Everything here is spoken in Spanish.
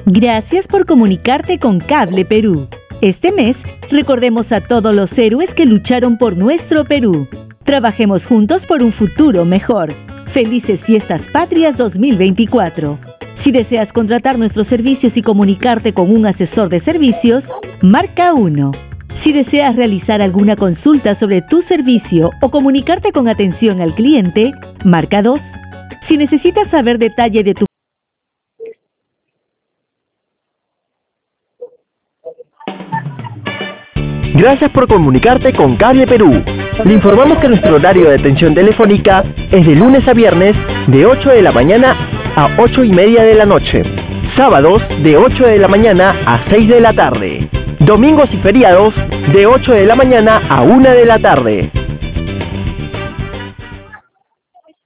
Gracias por comunicarte con Cable Perú. Este mes, recordemos a todos los héroes que lucharon por nuestro Perú. Trabajemos juntos por un futuro mejor. Felices Fiestas Patrias 2024. Si deseas contratar nuestros servicios y comunicarte con un asesor de servicios, marca 1. Si deseas realizar alguna consulta sobre tu servicio o comunicarte con atención al cliente, marca 2. Si necesitas saber detalle de tu Gracias por comunicarte con Cable Perú. Le informamos que nuestro horario de atención telefónica es de lunes a viernes de 8 de la mañana a 8:30 de la noche. Sábados de 8 de la mañana a 6 de la tarde. Domingos y feriados de 8 de la mañana a 1 de la tarde.